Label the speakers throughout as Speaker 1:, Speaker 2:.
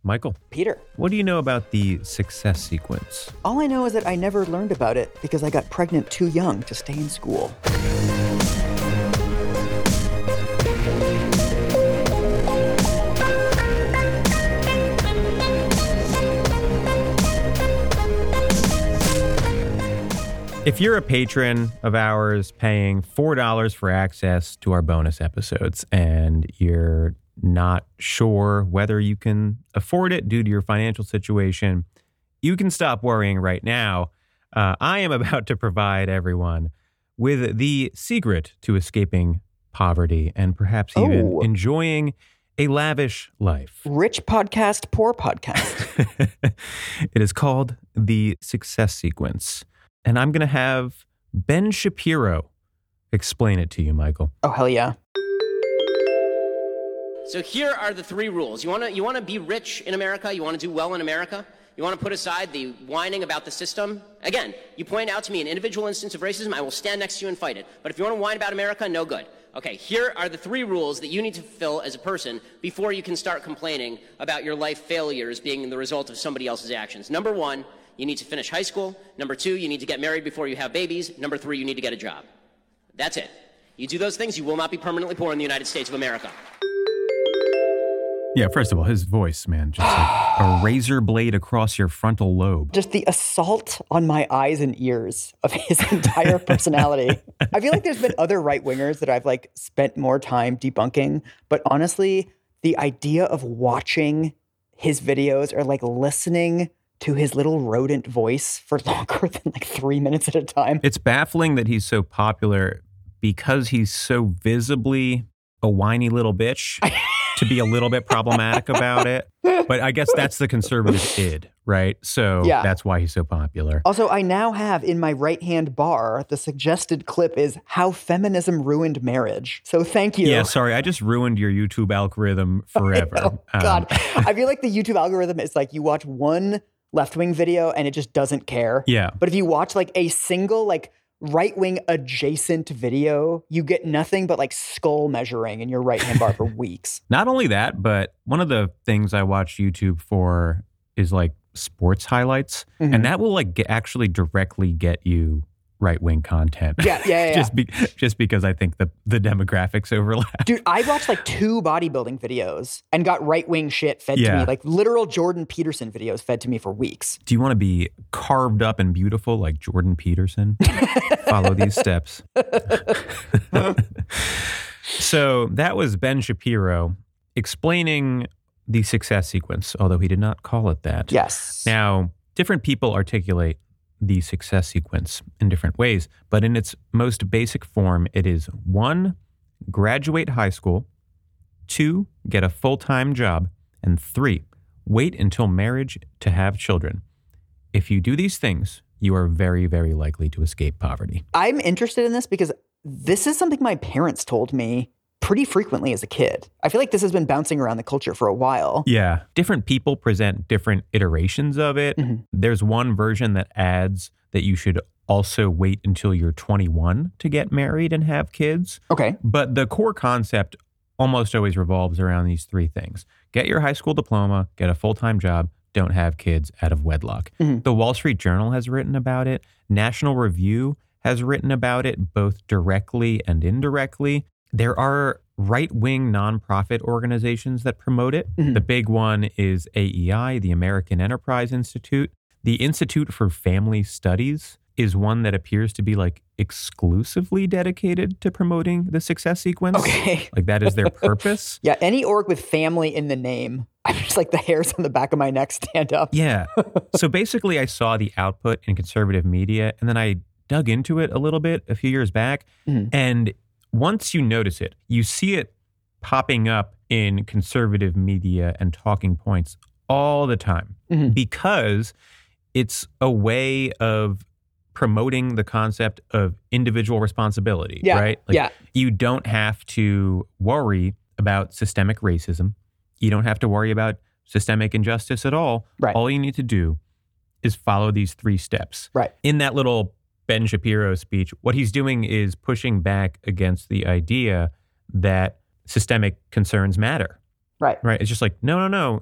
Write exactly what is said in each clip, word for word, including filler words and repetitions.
Speaker 1: Michael.
Speaker 2: Peter.
Speaker 1: What do you know about the success sequence?
Speaker 2: All I know is that I never learned about it because I got pregnant too young to stay in school.
Speaker 1: If you're a patron of ours paying four dollars for access to our bonus episodes and you're not sure whether you can afford it due to your financial situation, you can stop worrying right now. Uh, I am about to provide everyone with the secret to escaping poverty and perhaps even
Speaker 2: Oh.
Speaker 1: enjoying a lavish life.
Speaker 2: Rich podcast, poor podcast.
Speaker 1: It is called the success sequence. And I'm going to have Ben Shapiro explain it to you, Michael.
Speaker 2: Oh, hell yeah.
Speaker 3: So here are the three rules. You want to you want to be rich in America? You want to do well in America? You want to put aside the whining about the system? Again, you point out to me an individual instance of racism, I will stand next to you and fight it. But if you want to whine about America, no good. Okay, here are the three rules that you need to fulfill as a person before you can start complaining about your life failures being the result of somebody else's actions. Number one, you need to finish high school. Number two, you need to get married before you have babies. Number three, you need to get a job. That's it. You do those things, you will not be permanently poor in the United States of America.
Speaker 1: Yeah, first of all, his voice, man, just like a razor blade across your frontal lobe.
Speaker 2: Just the assault on my eyes and ears of his entire personality. I feel like there's been other right-wingers that I've like spent more time debunking, but honestly, the idea of watching his videos or like listening to his little rodent voice for longer than like three minutes at a time.
Speaker 1: It's baffling that he's so popular because he's so visibly a whiny little bitch to be a little bit problematic about it. But I guess that's the conservative id, right? So
Speaker 2: Yeah.
Speaker 1: that's why he's so popular.
Speaker 2: Also, I now have in my right-hand bar, the suggested clip is How Feminism Ruined Marriage. So thank you.
Speaker 1: Yeah, sorry, I just ruined your YouTube algorithm forever.
Speaker 2: Oh, God.
Speaker 1: Um,
Speaker 2: I feel like the YouTube algorithm is like you watch one left-wing video and it just doesn't care.
Speaker 1: Yeah.
Speaker 2: But if you watch like a single like right-wing adjacent video, you get nothing but like skull measuring in your right-hand bar for weeks.
Speaker 1: Not only that, but one of the things I watch YouTube for is like sports highlights.
Speaker 2: Mhm.
Speaker 1: And that will like get, actually directly get you right-wing content.
Speaker 2: Yeah, yeah, yeah.
Speaker 1: just, be, just because I think the, the demographics overlap.
Speaker 2: Dude, I watched like two bodybuilding videos and got right-wing shit fed to
Speaker 1: Yeah.
Speaker 2: me. Like literal Jordan Peterson videos fed to me for weeks.
Speaker 1: Do you want to be carved up and beautiful like Jordan Peterson? Follow these steps. So that was Ben Shapiro explaining the success sequence, although he did not call it that.
Speaker 2: Yes.
Speaker 1: Now, different people articulate the success sequence in different ways, but in its most basic form, it is one, graduate high school, two, get a full-time job, and three, wait until marriage to have children. If you do these things, you are very, very likely to escape poverty.
Speaker 2: I'm interested in this because this is something my parents told me pretty frequently as a kid. I feel like this has been bouncing around the culture for a while.
Speaker 1: Yeah. Different people present different iterations of it.
Speaker 2: Mhm.
Speaker 1: There's one version that adds that you should also wait until you're twenty-one to get married and have kids.
Speaker 2: Okay.
Speaker 1: But the core concept almost always revolves around these three things. Get your high school diploma, get a full-time job, don't have kids out of wedlock.
Speaker 2: Mhm.
Speaker 1: The Wall Street Journal has written about it. National Review has written about it both directly and indirectly. There are right-wing nonprofit organizations that promote it.
Speaker 2: Mhm.
Speaker 1: The big one is A E I, the American Enterprise Institute. The Institute for Family Studies is one that appears to be like exclusively dedicated to promoting the success sequence.
Speaker 2: Okay.
Speaker 1: Like that is their purpose.
Speaker 2: Yeah, any org with family in the name, I'm just like the hairs on the back of my neck stand up.
Speaker 1: Yeah. So basically I saw the output in conservative media and then I dug into it a little bit a few years back.
Speaker 2: Mhm.
Speaker 1: And once you notice it, you see it popping up in conservative media and talking points all the time
Speaker 2: Mhm.
Speaker 1: because it's a way of promoting the concept of individual responsibility,
Speaker 2: Yeah,
Speaker 1: right? Like
Speaker 2: yeah.
Speaker 1: you don't have to worry about systemic racism. You don't have to worry about systemic injustice at all.
Speaker 2: Right.
Speaker 1: All you need to do is follow these three steps.
Speaker 2: Right.
Speaker 1: In that little Ben Shapiro speech, what he's doing is pushing back against the idea that systemic concerns matter.
Speaker 2: Right.
Speaker 1: Right. It's just like, no, no, no.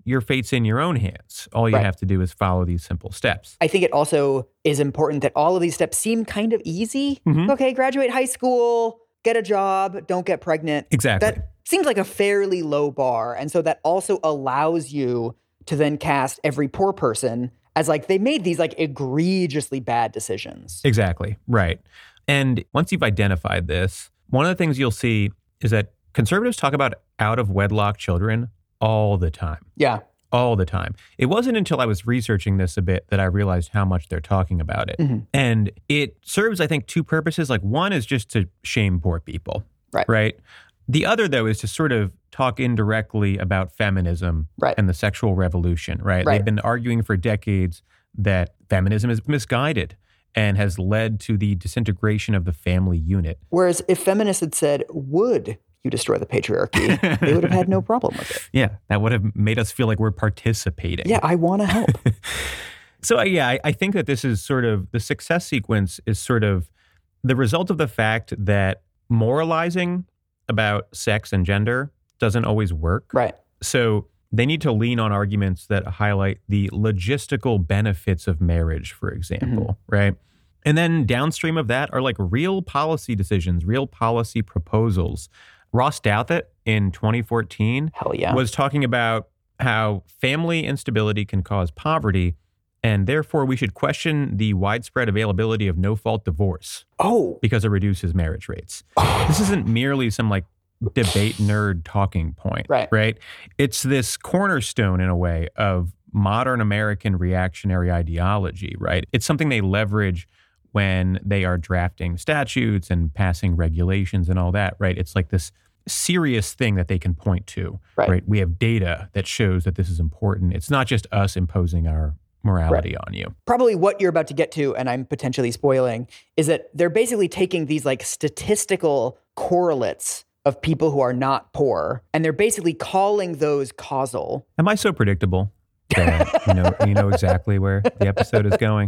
Speaker 1: your fate's in your own hands. All you
Speaker 2: Right.
Speaker 1: have to do is follow these simple steps.
Speaker 2: I think it also is important that all of these steps seem kind of easy.
Speaker 1: Mhm.
Speaker 2: Okay, graduate high school, get a job, don't get pregnant.
Speaker 1: Exactly.
Speaker 2: That seems like a fairly low bar. And so that also allows you to then cast every poor person as like they made these like egregiously bad decisions.
Speaker 1: Exactly. Right. And once you've identified this, one of the things you'll see is that conservatives talk about out of wedlock children all the time.
Speaker 2: Yeah.
Speaker 1: All the time. It wasn't until I was researching this a bit that I realized how much they're talking about it.
Speaker 2: Mhm.
Speaker 1: And it serves, I think, two purposes. Like one is just to shame poor people.
Speaker 2: Right.
Speaker 1: Right. The other, though, is to sort of talk indirectly about feminism
Speaker 2: Right.
Speaker 1: and the sexual revolution. Right.
Speaker 2: Right.
Speaker 1: They've been arguing for decades that feminism is misguided and has led to the disintegration of the family unit.
Speaker 2: Whereas if feminists had said, would you destroy the patriarchy, they would have had no problem with it.
Speaker 1: Yeah, that would have made us feel like we're participating.
Speaker 2: Yeah, I want to help.
Speaker 1: So, uh, yeah, I, I think that this is sort of the success sequence is sort of the result of the fact that moralizing about sex and gender doesn't always work.
Speaker 2: Right.
Speaker 1: So they need to lean on arguments that highlight the logistical benefits of marriage, for example, right? And then downstream of that are like real policy decisions, real policy proposals. Ross Douthat in twenty fourteen
Speaker 2: Hell yeah.
Speaker 1: was talking about how family instability can cause poverty, and therefore we should question the widespread availability of no-fault divorce
Speaker 2: Oh,
Speaker 1: because it reduces marriage rates. This isn't merely some like debate nerd talking point,
Speaker 2: Right.
Speaker 1: right? It's this cornerstone in a way of modern American reactionary ideology, right? It's something they leverage when they are drafting statutes and passing regulations and all that, right? It's like this serious thing that they can point to,
Speaker 2: Right.
Speaker 1: right? We have data that shows that this is important. It's not just us imposing our morality on you.
Speaker 2: probably what you're about to get to, and I'm potentially spoiling, is that they're basically taking these like statistical correlates of people who are not poor, and they're basically calling those causal.
Speaker 1: Am I so predictable that you know you know exactly where the episode is going?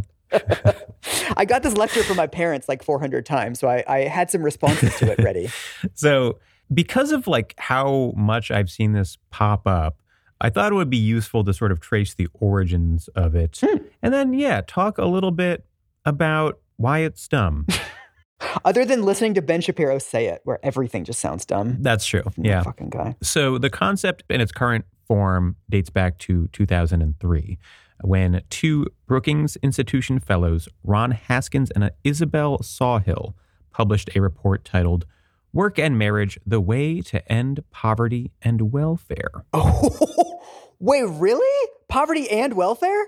Speaker 2: I got this lecture from my parents like four hundred times, so I, I had some responses to it ready.
Speaker 1: So because of like how much I've seen this pop up, I thought it would be useful to sort of trace the origins of it.
Speaker 2: Hmm.
Speaker 1: And then, yeah, talk a little bit about why it's dumb.
Speaker 2: Other than listening to Ben Shapiro say it, where everything just sounds dumb.
Speaker 1: That's true.
Speaker 2: That
Speaker 1: Yeah.
Speaker 2: fucking guy.
Speaker 1: So the concept in its current form dates back to two thousand three when two Brookings Institution fellows, Ron Haskins and Isabel Sawhill, published a report titled Work and Marriage, The Way to End Poverty and Welfare.
Speaker 2: Oh, wait, really? Poverty and welfare?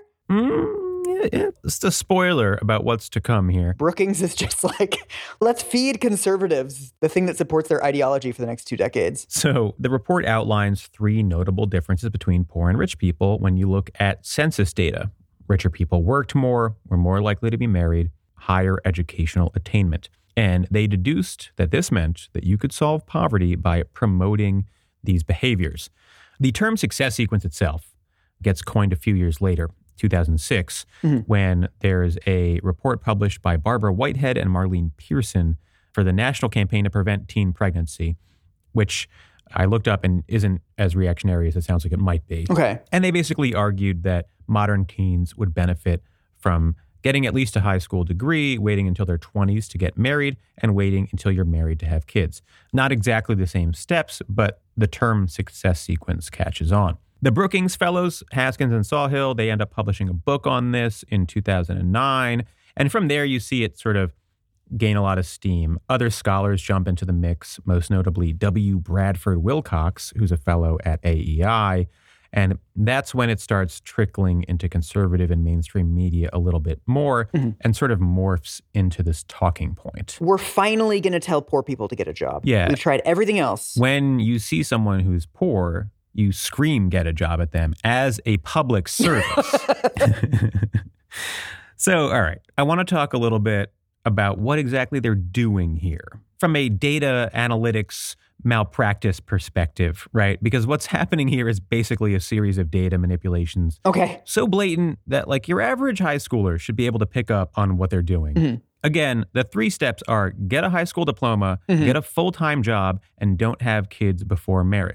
Speaker 1: Mm, yeah, yeah. Just a spoiler about what's to come here.
Speaker 2: Brookings is just like, let's feed conservatives the thing that supports their ideology for the next two decades.
Speaker 1: So the report outlines three notable differences between poor and rich people when you look at census data. Richer people worked more, were more likely to be married, higher educational attainment. And they deduced that this meant that you could solve poverty by promoting these behaviors. The term success sequence itself gets coined a few years later, two thousand six,
Speaker 2: Mm-hmm.
Speaker 1: when there's a report published by Barbara Whitehead and Marlene Pearson for the National Campaign to Prevent Teen Pregnancy, which I looked up and isn't as reactionary as it sounds like it might be.
Speaker 2: Okay.
Speaker 1: And they basically argued that modern teens would benefit from getting at least a high school degree, waiting until their twenties to get married, and waiting until you're married to have kids. Not exactly the same steps, but the term success sequence catches on. The Brookings fellows, Haskins and Sawhill, they end up publishing a book on this in two thousand nine. And from there, you see it sort of gain a lot of steam. Other scholars jump into the mix, most notably W. Bradford Wilcox, who's a fellow at A E I. And that's when it starts trickling into conservative and mainstream media a little bit more
Speaker 2: Mm-hmm.
Speaker 1: and sort of morphs into this talking point.
Speaker 2: We're finally going to tell poor people to get a job.
Speaker 1: Yeah.
Speaker 2: We've tried everything else.
Speaker 1: When you see someone who's poor, you scream, get a job at them as a public service. So, all right, I want to talk a little bit about what exactly they're doing here from a data analytics malpractice perspective, right? Because what's happening here is basically a series of data manipulations
Speaker 2: Okay.
Speaker 1: so blatant that like your average high schooler should be able to pick up on what they're doing.
Speaker 2: Mm-hmm.
Speaker 1: Again, the three steps are get a high school diploma,
Speaker 2: Mm-hmm.
Speaker 1: get a full-time job, and don't have kids before marriage.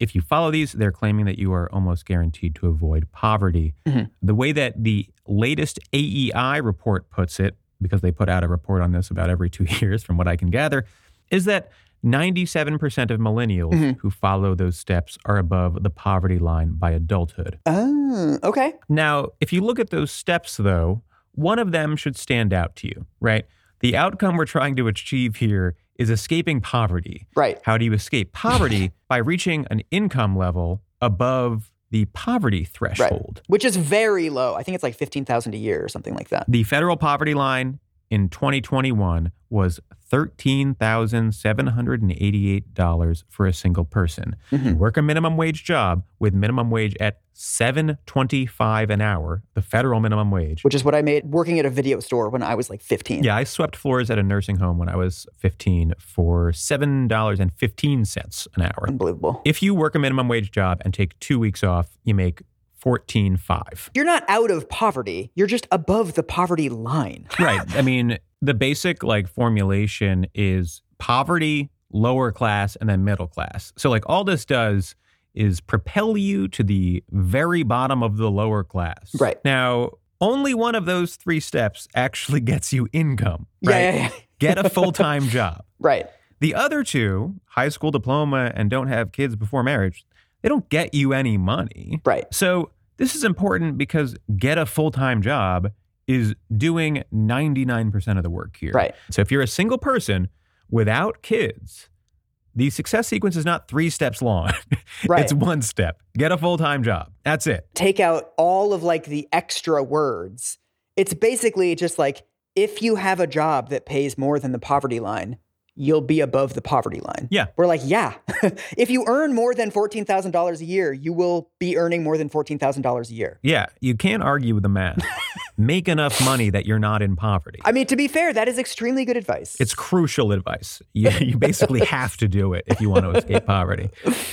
Speaker 1: if you follow these, they're claiming that you are almost guaranteed to avoid poverty. Mm-hmm. The way that the latest A E I report puts it, because they put out a report on this about every two years from what I can gather, is that ninety-seven percent of millennials mm-hmm. who follow those steps are above the poverty line by adulthood.
Speaker 2: Oh, okay.
Speaker 1: Now, if you look at those steps, though, one of them should stand out to you, right? The outcome we're trying to achieve here is escaping poverty.
Speaker 2: Right.
Speaker 1: How do you escape poverty? By reaching an income level above the poverty threshold.
Speaker 2: Right. Which is very low. I think it's like fifteen thousand dollars a year or something like that.
Speaker 1: The federal poverty line in twenty twenty-one was thirteen thousand seven hundred eighty-eight dollars for a single person. Mm-hmm. Work a minimum wage job with minimum wage at seven dollars and twenty-five cents an hour, the federal minimum wage.
Speaker 2: Which is what I made working at a video store when I was like fifteen.
Speaker 1: Yeah, I swept floors at a nursing home when I was fifteen for seven dollars and fifteen cents an hour.
Speaker 2: Unbelievable.
Speaker 1: If you work a minimum wage job and take two weeks off, you make fourteen five.
Speaker 2: You're not out of poverty. You're just above the poverty line.
Speaker 1: Right. I mean, the basic like formulation is poverty, lower class, and then middle class. So like all this does is propel you to the very bottom of the lower class.
Speaker 2: Right.
Speaker 1: Now, only one of those three steps actually gets you income. Right?
Speaker 2: Yeah, yeah, yeah.
Speaker 1: Get a full-time job.
Speaker 2: Right.
Speaker 1: The other two, high school diploma and don't have kids before marriage, they don't get you any money.
Speaker 2: Right.
Speaker 1: So this is important because get a full-time job is doing ninety-nine percent of the work here.
Speaker 2: Right.
Speaker 1: So if you're a single person without kids, the success sequence is not three steps long.
Speaker 2: Right.
Speaker 1: It's one step. Get a full-time job. That's it.
Speaker 2: Take out all of like the extra words. It's basically just like, if you have a job that pays more than the poverty line, you'll be above the poverty line.
Speaker 1: Yeah.
Speaker 2: We're like, yeah. If you earn more than fourteen thousand dollars a year, you will be earning more than fourteen thousand dollars a year.
Speaker 1: Yeah. You can't argue with the math. Make enough money that you're not in poverty.
Speaker 2: I mean, to be fair, that is extremely good advice.
Speaker 1: It's crucial advice. You, you basically have to do it if you want to escape poverty.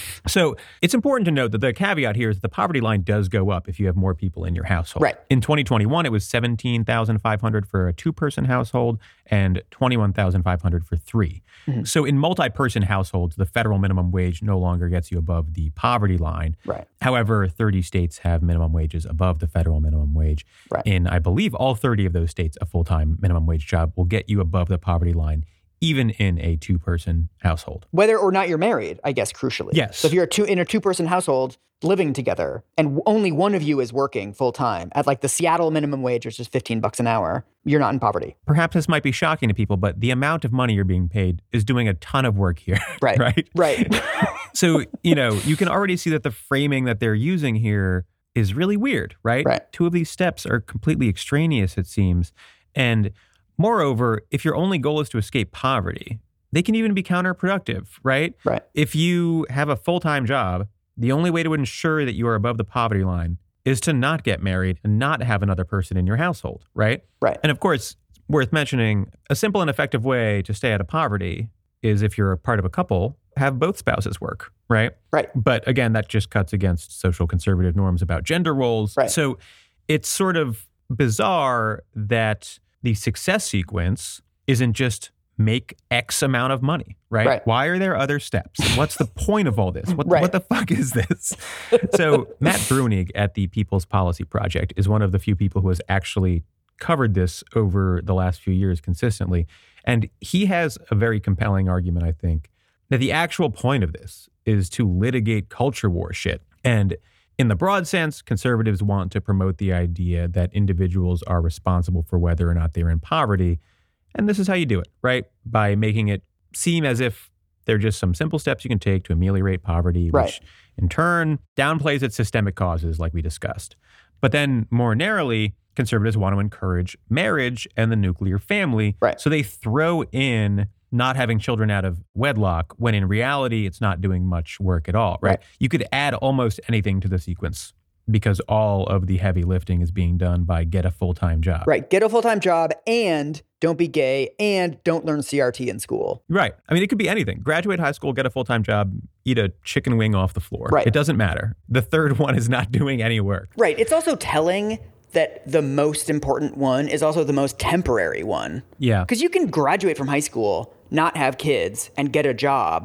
Speaker 1: So it's important to note that the caveat here is that the poverty line does go up if you have more people in your household.
Speaker 2: Right.
Speaker 1: In twenty twenty-one, it was seventeen thousand five hundred dollars for a two-person household and twenty-one thousand five hundred dollars for three. Mm-hmm. So in multi-person households, the federal minimum wage no longer gets you above the poverty line.
Speaker 2: Right.
Speaker 1: However, thirty states have minimum wages above the federal minimum wage.
Speaker 2: Right.
Speaker 1: In, I believe, all thirty of those states, a full-time minimum wage job will get you above the poverty line, even in a two-person household.
Speaker 2: Whether or not you're married, I guess, crucially.
Speaker 1: Yes.
Speaker 2: So if you're a two, in a two-person household living together and only one of you is working full-time at like the Seattle minimum wage, which is fifteen bucks an hour, you're not in poverty.
Speaker 1: Perhaps this might be shocking to people, but the amount of money you're being paid is doing a ton of work here.
Speaker 2: Right.
Speaker 1: Right.
Speaker 2: Right.
Speaker 1: So, you know, you can already see that the framing that they're using here is really weird, right?
Speaker 2: Right.
Speaker 1: Two of these steps are completely extraneous, it seems. And moreover, if your only goal is to escape poverty, they can even be counterproductive, right?
Speaker 2: Right.
Speaker 1: If you have a full-time job, the only way to ensure that you are above the poverty line is to not get married and not have another person in your household, right?
Speaker 2: Right.
Speaker 1: And of course, worth mentioning, a simple and effective way to stay out of poverty is if you're a part of a couple, have both spouses work, right?
Speaker 2: Right.
Speaker 1: But again, that just cuts against social conservative norms about gender roles.
Speaker 2: Right.
Speaker 1: So it's sort of bizarre that the success sequence isn't just make X amount of money, right?
Speaker 2: Right.
Speaker 1: Why are there other steps? What's the point of all this? What,
Speaker 2: Right.
Speaker 1: what the fuck is this? So Matt Bruenig at the People's Policy Project is one of the few people who has actually covered this over the last few years consistently. And he has a very compelling argument, I think, that the actual point of this is to litigate culture war shit. And in the broad sense, conservatives want to promote the idea that individuals are responsible for whether or not they're in poverty. And this is how you do it, right? By making it seem as if they're just some simple steps you can take to ameliorate poverty,
Speaker 2: Right.
Speaker 1: which in turn downplays its systemic causes like we discussed. But then more narrowly, conservatives want to encourage marriage and the nuclear family.
Speaker 2: Right.
Speaker 1: So they throw in not having children out of wedlock when in reality, it's not doing much work at all, right?
Speaker 2: Right.
Speaker 1: You could add almost anything to the sequence because all of the heavy lifting is being done by get a full-time job.
Speaker 2: Right. Get a full-time job and don't be gay and don't learn C R T in school.
Speaker 1: Right. I mean, it could be anything. Graduate high school, get a full-time job, eat a chicken wing off the floor.
Speaker 2: Right.
Speaker 1: It doesn't matter. The third one is not doing any work.
Speaker 2: Right. It's also telling that the most important one is also the most temporary one.
Speaker 1: Yeah.
Speaker 2: Because you can graduate from high school, not have kids, and get a job,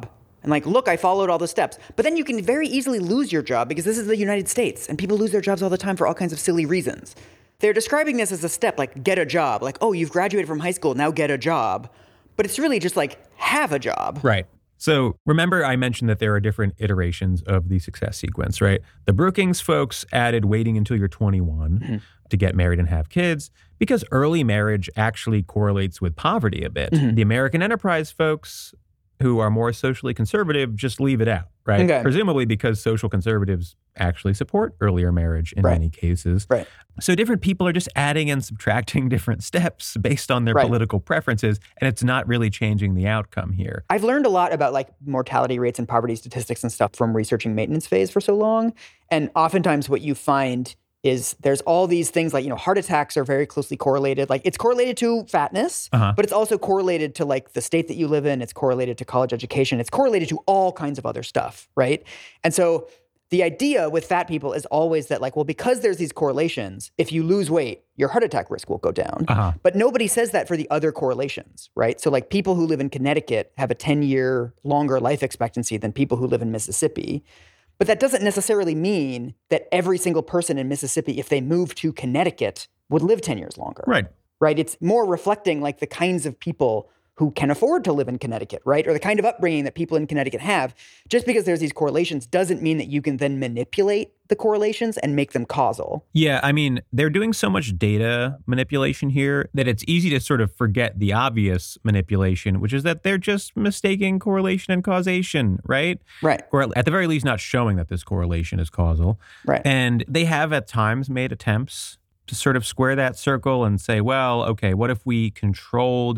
Speaker 2: and like, look, I followed all the steps. But then you can very easily lose your job because this is the United States and people lose their jobs all the time for all kinds of silly reasons. They're describing this as a step like get a job, like, oh, you've graduated from high school, now get a job. But it's really just like have a job.
Speaker 1: Right. So remember I mentioned that there are different iterations of the success sequence, right? The Brookings folks added waiting until you're twenty-one mm-hmm. to get married and have kids because early marriage actually correlates with poverty a bit. Mm-hmm. The American Enterprise folks who are more socially conservative just leave it out, right? Okay. Presumably because social conservatives actually support earlier marriage in
Speaker 2: right.
Speaker 1: many cases.
Speaker 2: Right.
Speaker 1: So different people are just adding and subtracting different steps based on their right. political preferences, and it's not really changing the outcome here.
Speaker 2: I've learned a lot about like mortality rates and poverty statistics and stuff from researching maintenance phase for so long. And oftentimes what you find is there's all these things like, you know, heart attacks are very closely correlated. Like it's correlated to fatness, uh-huh. but it's also correlated to like the state that you live in. It's correlated to college education. It's correlated to all kinds of other stuff, right? And so the idea with fat people is always that like, well, because there's these correlations, if you lose weight, your heart attack risk will go down. Uh-huh. But nobody says that for the other correlations, right? So like people who live in Connecticut have a ten-year longer life expectancy than people who live in Mississippi. But that doesn't necessarily mean that every single person in Mississippi, if they move to Connecticut, would live ten years longer.
Speaker 1: Right.
Speaker 2: Right. It's more reflecting like the kinds of people who can afford to live in Connecticut, right? Or the kind of upbringing that people in Connecticut have. Just because there's these correlations doesn't mean that you can then manipulate the correlations and make them causal.
Speaker 1: Yeah, I mean, they're doing so much data manipulation here that it's easy to sort of forget the obvious manipulation, which is that they're just mistaking correlation and causation, right?
Speaker 2: Right.
Speaker 1: Or at the very least, not showing that this correlation is causal.
Speaker 2: Right.
Speaker 1: And they have at times made attempts to sort of square that circle and say, well, okay, what if we controlled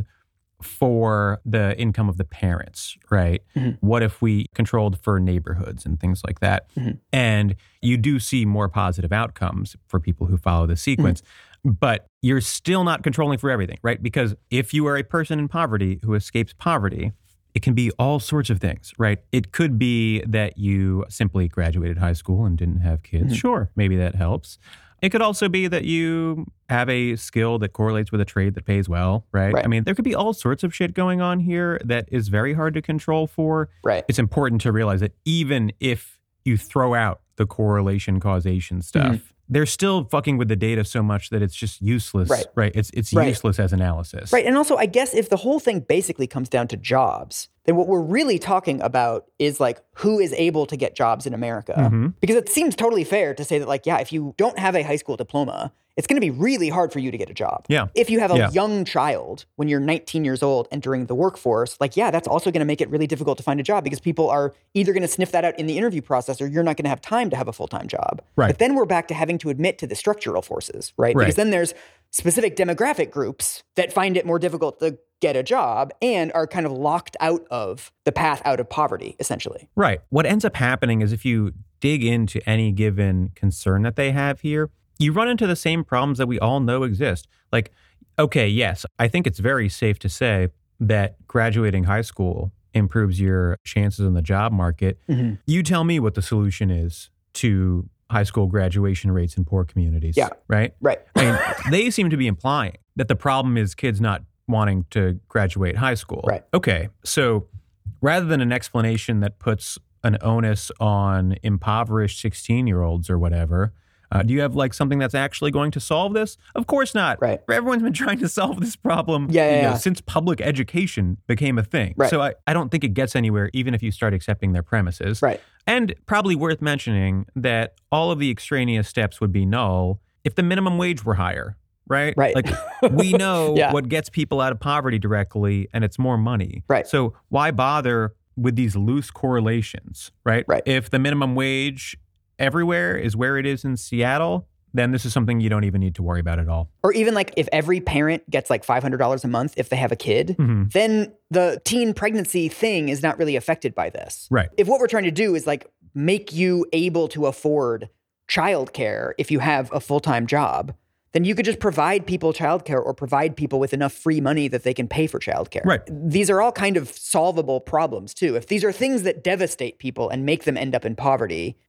Speaker 1: for the income of the parents, right? Mm-hmm. What if we controlled for neighborhoods and things like that? Mm-hmm. And you do see more positive outcomes for people who follow the sequence, mm-hmm. but you're still not controlling for everything, right? Because if you are a person in poverty who escapes poverty, it can be all sorts of things, right? It could be that you simply graduated high school and didn't have kids. Mm-hmm. Sure, maybe that helps. It could also be that you have a skill that correlates with a trade that pays well, right?
Speaker 2: right?
Speaker 1: I mean, there could be all sorts of shit going on here that is very hard to control for.
Speaker 2: Right.
Speaker 1: It's important to realize that even if you throw out the correlation causation stuff, mm-hmm. they're still fucking with the data so much that it's just useless,
Speaker 2: right?
Speaker 1: right? It's it's
Speaker 2: right.
Speaker 1: useless as analysis.
Speaker 2: Right. And also, I guess if the whole thing basically comes down to jobs, then what we're really talking about is like who is able to get jobs in America. Mm-hmm. Because it seems totally fair to say that like, yeah, if you don't have a high school diploma, it's going to be really hard for you to get a job.
Speaker 1: Yeah.
Speaker 2: If you have a
Speaker 1: yeah.
Speaker 2: young child when you're nineteen years old entering the workforce, like, yeah, that's also going to make it really difficult to find a job because people are either going to sniff that out in the interview process or you're not going to have time to have a full-time job.
Speaker 1: Right.
Speaker 2: But then we're back to having to admit to the structural forces, right?
Speaker 1: right?
Speaker 2: Because then there's specific demographic groups that find it more difficult to get a job and are kind of locked out of the path out of poverty, essentially.
Speaker 1: Right. What ends up happening is if you dig into any given concern that they have here, you run into the same problems that we all know exist. Like, okay, yes, I think it's very safe to say that graduating high school improves your chances in the job market. Mm-hmm. You tell me what the solution is to high school graduation rates in poor communities.
Speaker 2: Yeah.
Speaker 1: Right?
Speaker 2: Right.
Speaker 1: I mean, they seem to be implying that the problem is kids not wanting to graduate high school.
Speaker 2: Right.
Speaker 1: Okay. So rather than an explanation that puts an onus on impoverished sixteen-year-olds or whatever, uh, do you have like something that's actually going to solve this? Of course not.
Speaker 2: Right.
Speaker 1: Everyone's been trying to solve this problem
Speaker 2: yeah, yeah,
Speaker 1: you know,
Speaker 2: yeah.
Speaker 1: since public education became a thing.
Speaker 2: Right.
Speaker 1: So I, I don't think it gets anywhere even if you start accepting their premises.
Speaker 2: Right.
Speaker 1: And probably worth mentioning that all of the extraneous steps would be null if the minimum wage were higher. Right?
Speaker 2: Right.
Speaker 1: Like we know
Speaker 2: yeah.
Speaker 1: what gets people out of poverty directly, and it's more money.
Speaker 2: Right.
Speaker 1: So why bother with these loose correlations, right?
Speaker 2: Right.
Speaker 1: If the minimum wage everywhere is where it is in Seattle, then this is something you don't even need to worry about at all.
Speaker 2: Or even like if every parent gets like five hundred dollars a month if they have a kid, mm-hmm. then the teen pregnancy thing is not really affected by this.
Speaker 1: Right.
Speaker 2: If what we're trying to do is like make you able to afford childcare if you have a full-time job, then you could just provide people childcare or provide people with enough free money that they can pay for childcare.
Speaker 1: Right.
Speaker 2: These are all kind of solvable problems too. If these are things that devastate people and make them end up in poverty,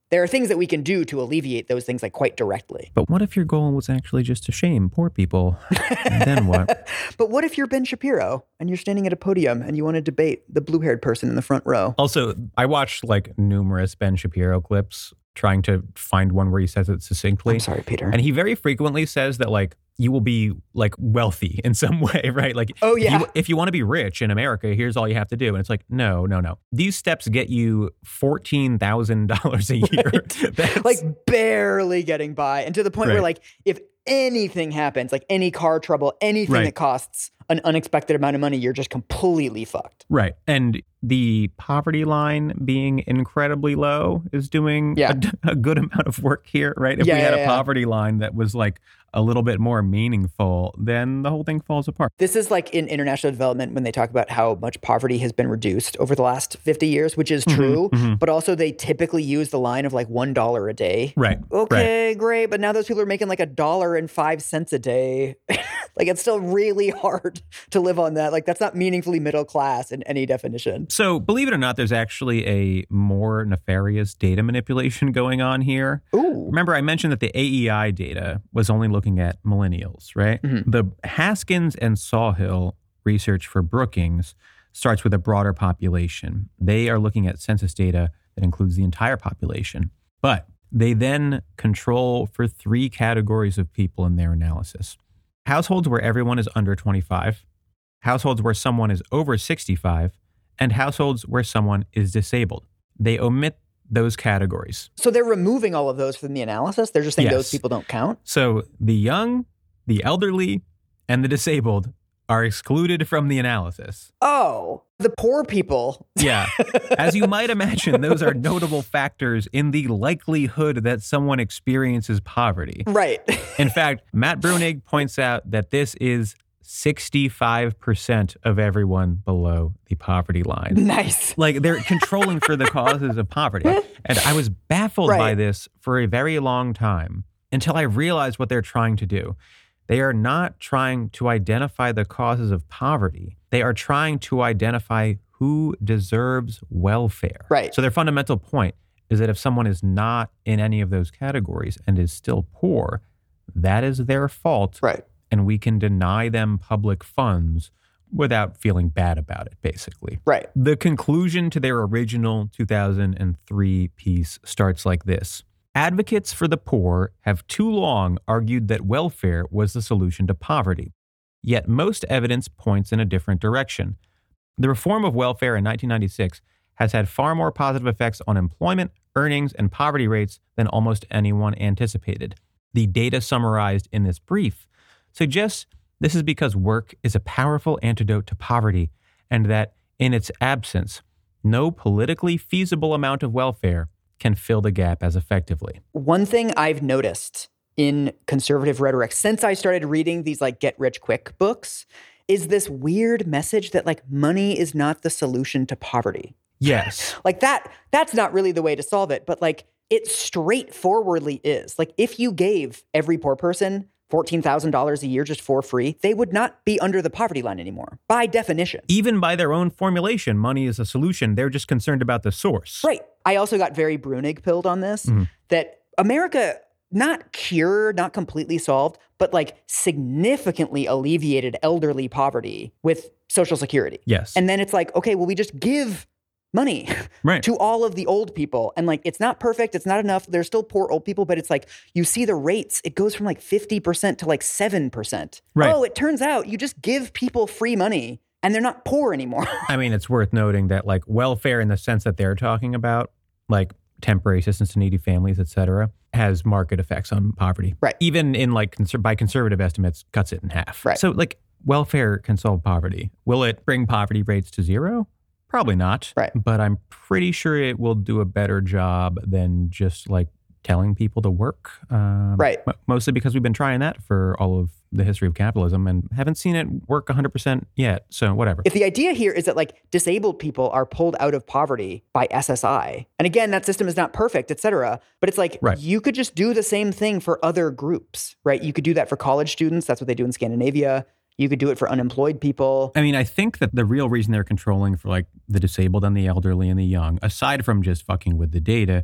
Speaker 2: there are things that we can do to alleviate those things like quite directly.
Speaker 1: But what if your goal was actually just to shame poor people? And then what?
Speaker 2: But what if you're Ben Shapiro and you're standing at a podium and you want to debate the blue-haired person in the front row?
Speaker 1: Also, I watched like numerous Ben Shapiro clips trying to find one where he says it succinctly.
Speaker 2: I'm sorry, Peter.
Speaker 1: And he very frequently says that like you will be like wealthy in some way, right? Like,
Speaker 2: oh yeah,
Speaker 1: if you, if you want to be rich in America, here's all you have to do. And it's like, no, no, no. These steps get you fourteen thousand dollars a year.
Speaker 2: Right. Like barely getting by. And to the point
Speaker 1: right.
Speaker 2: where like if anything happens, like any car trouble, anything
Speaker 1: right.
Speaker 2: that costs an unexpected amount of money, you're just completely fucked.
Speaker 1: Right. And the poverty line being incredibly low is doing
Speaker 2: yeah.
Speaker 1: a, a good amount of work here, right? If
Speaker 2: yeah,
Speaker 1: we had
Speaker 2: yeah,
Speaker 1: a
Speaker 2: yeah.
Speaker 1: poverty line that was like a little bit more meaningful, then the whole thing falls apart.
Speaker 2: This is like in international development when they talk about how much poverty has been reduced over the last fifty years, which is true.
Speaker 1: Mm-hmm, mm-hmm.
Speaker 2: But also they typically use the line of like one dollar a day.
Speaker 1: Right.
Speaker 2: Okay,
Speaker 1: right.
Speaker 2: great. But now those people are making like a dollar and five cents a day. Like it's still really hard to live on that. Like that's not meaningfully middle class in any definition.
Speaker 1: So believe it or not, there's actually a more nefarious data manipulation going on here.
Speaker 2: Ooh.
Speaker 1: Remember, I mentioned that the A E I data was only looking at millennials, right?
Speaker 2: Mm-hmm.
Speaker 1: The Haskins and Sawhill research for Brookings starts with a broader population. They are looking at census data that includes the entire population. But they then control for three categories of people in their analysis. Households where everyone is under twenty-five, households where someone is over sixty-five, and households where someone is disabled. They omit those categories.
Speaker 2: So they're removing all of those from the analysis? They're just saying
Speaker 1: yes.
Speaker 2: those people don't count?
Speaker 1: So the young, the elderly, and the disabled are excluded from the analysis.
Speaker 2: Oh, the poor people.
Speaker 1: Yeah. As you might imagine, those are notable factors in the likelihood that someone experiences poverty.
Speaker 2: Right.
Speaker 1: In fact, Matt Bruenig points out that this is sixty-five percent of everyone below the poverty line.
Speaker 2: Nice.
Speaker 1: Like they're controlling for the causes of poverty. And I was baffled
Speaker 2: right.
Speaker 1: by this for a very long time until I realized what they're trying to do. They are not trying to identify the causes of poverty. They are trying to identify who deserves welfare.
Speaker 2: Right.
Speaker 1: So their fundamental point is that if someone is not in any of those categories and is still poor, that is their fault.
Speaker 2: Right.
Speaker 1: And we can deny them public funds without feeling bad about it, basically.
Speaker 2: Right.
Speaker 1: The conclusion to their original two thousand three piece starts like this. Advocates for the poor have too long argued that welfare was the solution to poverty. Yet most evidence points in a different direction. The reform of welfare in nineteen ninety-six has had far more positive effects on employment, earnings, and poverty rates than almost anyone anticipated. The data summarized in this brief suggests this is because work is a powerful antidote to poverty, and that in its absence, no politically feasible amount of welfare can fill the gap as effectively.
Speaker 2: One thing I've noticed in conservative rhetoric since I started reading these like get rich quick books is this weird message that like money is not the solution to poverty.
Speaker 1: Yes.
Speaker 2: Like that, that's not really the way to solve it, but like it straightforwardly is. Like if you gave every poor person fourteen thousand dollars a year just for free, they would not be under the poverty line anymore, by definition.
Speaker 1: Even by their own formulation, money is a solution. They're just concerned about the source.
Speaker 2: Right. I also got very Bruenig pilled on this, mm-hmm. that America, not cured, not completely solved, but like significantly alleviated elderly poverty with Social Security.
Speaker 1: Yes.
Speaker 2: And then it's like, okay, well, we just give money
Speaker 1: right.
Speaker 2: to all of the old people. And like, it's not perfect. It's not enough. There's still poor old people, but it's like, you see the rates, it goes from like fifty percent to like seven percent.
Speaker 1: Right.
Speaker 2: Oh, it turns out you just give people free money and they're not poor anymore.
Speaker 1: I mean, it's worth noting that like welfare in the sense that they're talking about, like temporary assistance to needy families, et cetera, has market effects on poverty.
Speaker 2: Right.
Speaker 1: Even in like, conser- by conservative estimates, cuts it in half.
Speaker 2: Right.
Speaker 1: So like welfare can solve poverty. Will it bring poverty rates to zero? Probably not.
Speaker 2: Right.
Speaker 1: But I'm pretty sure it will do a better job than just like telling people to work. Um,
Speaker 2: right.
Speaker 1: M- mostly because we've been trying that for all of the history of capitalism and haven't seen it work one hundred percent yet. So whatever.
Speaker 2: If the idea here is that like disabled people are pulled out of poverty by S S I, and again, that system is not perfect, et cetera, but it's like
Speaker 1: right.
Speaker 2: you could just do the same thing for other groups, right? You could do that for college students. That's what they do in Scandinavia. You could do it for unemployed people.
Speaker 1: I mean, I think that the real reason they're controlling for like the disabled and the elderly and the young, aside from just fucking with the data,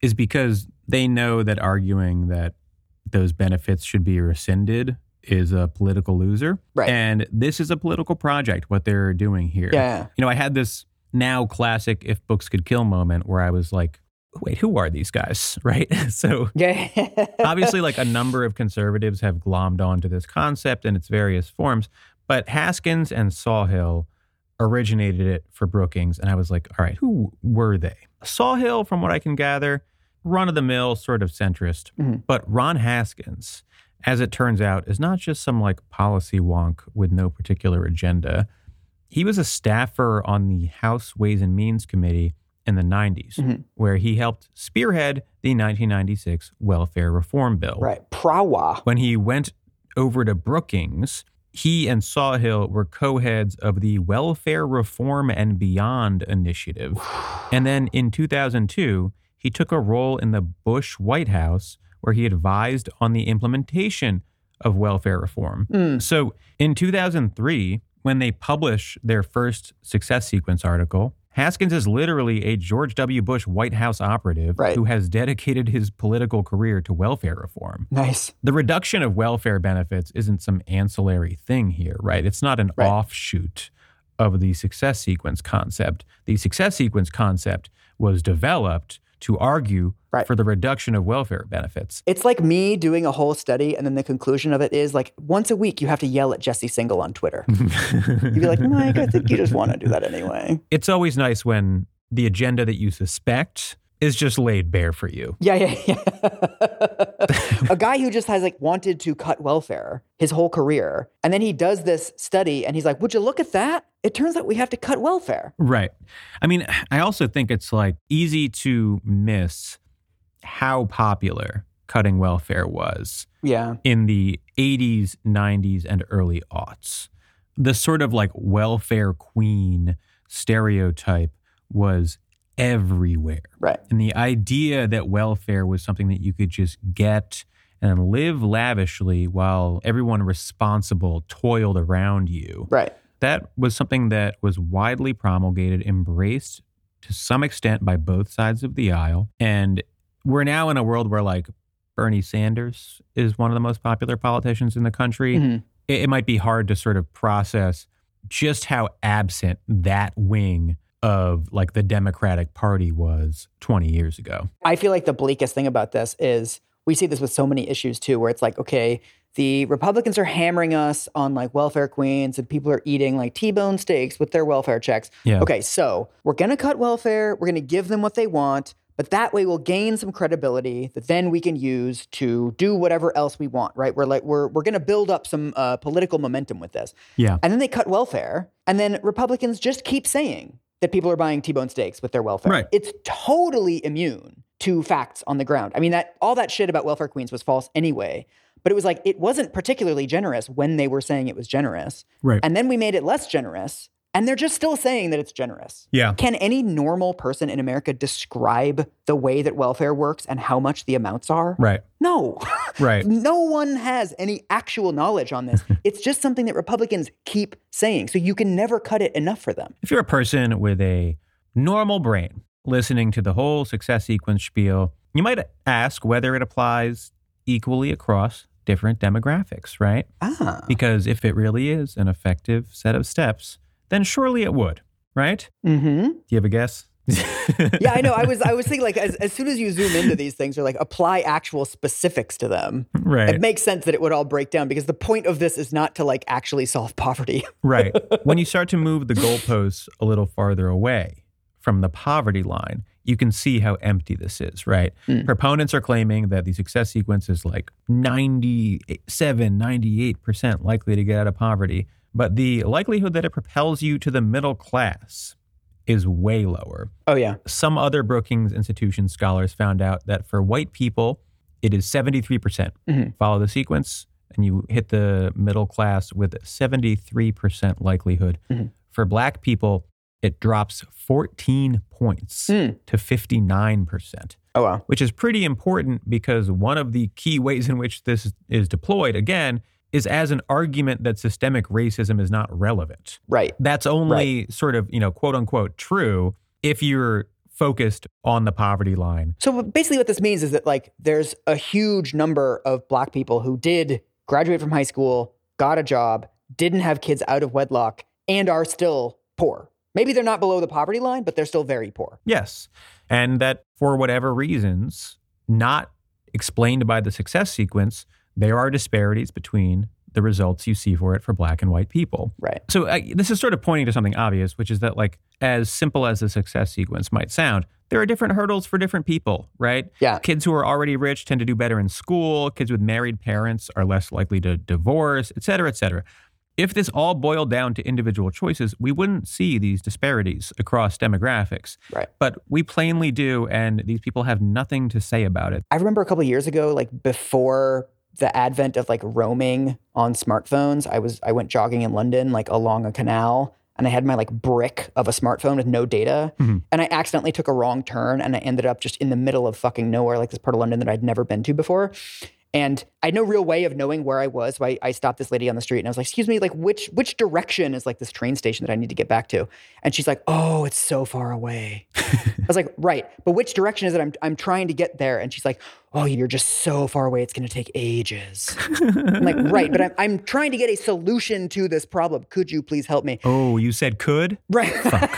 Speaker 1: is because they know that arguing that those benefits should be rescinded is a political loser.
Speaker 2: Right.
Speaker 1: And this is a political project, what they're doing here.
Speaker 2: Yeah.
Speaker 1: You know, I had this now classic If Books Could Kill moment where I was like, wait, who are these guys? Right. So
Speaker 2: Yeah.
Speaker 1: obviously, like a number of conservatives have glommed onto this concept in its various forms, but Haskins and Sawhill originated it for Brookings. And I was like, all right, who were they? Sawhill, from what I can gather, run-of-the-mill sort of centrist.
Speaker 2: Mm-hmm.
Speaker 1: But Ron Haskins, as it turns out, is not just some like policy wonk with no particular agenda. He was a staffer on the House Ways and Means Committee in the nineties,
Speaker 2: Mm-hmm.
Speaker 1: where he helped spearhead the nineteen ninety-six Welfare Reform Bill.
Speaker 2: Right. Prawa.
Speaker 1: When he went over to Brookings, he and Sawhill were co-heads of the Welfare Reform and Beyond initiative. And then in two thousand two, he took a role in the Bush White House where he advised on the implementation of welfare reform.
Speaker 2: Mm.
Speaker 1: So in two thousand three, when they published their first Success Sequence article, Haskins is literally a George W. Bush White House operative
Speaker 2: Right.
Speaker 1: who has dedicated his political career to welfare reform.
Speaker 2: Nice.
Speaker 1: The reduction of welfare benefits isn't some ancillary thing here, right? It's not an
Speaker 2: Right.
Speaker 1: offshoot of the Success Sequence concept. The Success Sequence concept was developed to argue
Speaker 2: Right.
Speaker 1: for the reduction of welfare benefits.
Speaker 2: It's like me doing a whole study, and then the conclusion of it is like once a week you have to yell at Jesse Singal on Twitter. You'd be like, Mike, I think you just want to do that anyway.
Speaker 1: It's always nice when the agenda that you suspect is just laid bare for you.
Speaker 2: Yeah, yeah, yeah. A guy who just has like wanted to cut welfare his whole career. And then he does this study and he's like, would you look at that? It turns out we have to cut welfare.
Speaker 1: Right. I mean, I also think it's like easy to miss how popular cutting welfare was
Speaker 2: Yeah.
Speaker 1: in the eighties, nineties, and early aughts. The sort of like welfare queen stereotype was everywhere.
Speaker 2: Right.
Speaker 1: And the idea that welfare was something that you could just get and live lavishly while everyone responsible toiled around you.
Speaker 2: Right.
Speaker 1: That was something that was widely promulgated, embraced to some extent by both sides of the aisle. And we're now in a world where like Bernie Sanders is one of the most popular politicians in the country.
Speaker 2: Mm-hmm.
Speaker 1: It, it might be hard to sort of process just how absent that wing of like the Democratic Party was twenty years ago.
Speaker 2: I feel like the bleakest thing about this is we see this with so many issues too, where it's like, okay, the Republicans are hammering us on like welfare queens and people are eating like T-bone steaks with their welfare checks.
Speaker 1: Yeah.
Speaker 2: Okay, so we're going to cut welfare. We're going to give them what they want. But that way we'll gain some credibility that then we can use to do whatever else we want, right? We're like, we're, we're going to build up some uh, political momentum with this.
Speaker 1: Yeah.
Speaker 2: And then they cut welfare. And then Republicans just keep saying that people are buying T-bone steaks with their welfare.
Speaker 1: Right.
Speaker 2: It's totally immune to facts on the ground. I mean, that all that shit about welfare queens was false anyway. But it was like, it wasn't particularly generous when they were saying it was generous.
Speaker 1: Right.
Speaker 2: And then we made it less generous. And they're just still saying that it's generous.
Speaker 1: Yeah.
Speaker 2: Can any normal person in America describe the way that welfare works and how much the amounts are?
Speaker 1: Right.
Speaker 2: No.
Speaker 1: Right.
Speaker 2: No one has any actual knowledge on this. It's just something that Republicans keep saying. So you can never cut it enough for them.
Speaker 1: If you're a person with a normal brain listening to the whole Success Sequence spiel, you might ask whether it applies equally across different demographics, right?
Speaker 2: Ah.
Speaker 1: Because if it really is an effective set of steps, then surely it would, right?
Speaker 2: Mm-hmm.
Speaker 1: Do you have a guess?
Speaker 2: Yeah, I know. I was I was thinking like as, as soon as you zoom into these things or like apply actual specifics to them,
Speaker 1: Right.
Speaker 2: it makes sense that it would all break down because the point of this is not to like actually solve poverty.
Speaker 1: Right. When you start to move the goalposts a little farther away from the poverty line, you can see how empty this is, right?
Speaker 2: Mm.
Speaker 1: Proponents are claiming that the Success Sequence is like ninety-seven, ninety-eight percent likely to get out of poverty. But the likelihood that it propels you to the middle class is way lower.
Speaker 2: Oh, yeah.
Speaker 1: Some other Brookings Institution scholars found out that for white people, it is seventy-three percent.
Speaker 2: Mm-hmm.
Speaker 1: Follow the sequence, and you hit the middle class with seventy-three percent likelihood.
Speaker 2: Mm-hmm.
Speaker 1: For black people, it drops fourteen points
Speaker 2: Mm.
Speaker 1: to fifty-nine percent.
Speaker 2: Oh, wow.
Speaker 1: Which is pretty important because one of the key ways in which this is deployed, again, is as an argument that systemic racism is not relevant.
Speaker 2: Right.
Speaker 1: That's only sort of, you know, quote unquote true if you're focused on the poverty line.
Speaker 2: So basically what this means is that like there's a huge number of Black people who did graduate from high school, got a job, didn't have kids out of wedlock, and are still poor. Maybe they're not below the poverty line, but they're still very poor.
Speaker 1: Yes. And that for whatever reasons, not explained by the success sequence, there are disparities between the results you see for it for Black and white people.
Speaker 2: Right.
Speaker 1: So uh, this is sort of pointing to something obvious, which is that like as simple as the success sequence might sound, there are different hurdles for different people, right?
Speaker 2: Yeah.
Speaker 1: Kids who are already rich tend to do better in school. Kids with married parents are less likely to divorce, et cetera, et cetera. If this all boiled down to individual choices, we wouldn't see these disparities across demographics.
Speaker 2: Right.
Speaker 1: But we plainly do, and these people have nothing to say about it.
Speaker 2: I remember a couple of years ago, like before the advent of like roaming on smartphones, I was I went jogging in London, like along a canal, and I had my like brick of a smartphone with no data. Mm-hmm. And I accidentally took a wrong turn and I ended up just in the middle of fucking nowhere, like this part of London that I'd never been to before. And I had no real way of knowing where I was. So I, I stopped this lady on the street and I was like, excuse me, like which which direction is like this train station that I need to get back to? And she's like, oh, it's so far away. I was like, right. But which direction is it? I'm I'm trying to get there. And she's like, oh, you're just so far away. It's going to take ages. I'm like, right. But I'm, I'm trying to get a solution to this problem. Could you please help me?
Speaker 1: Oh, you said could?
Speaker 2: Right.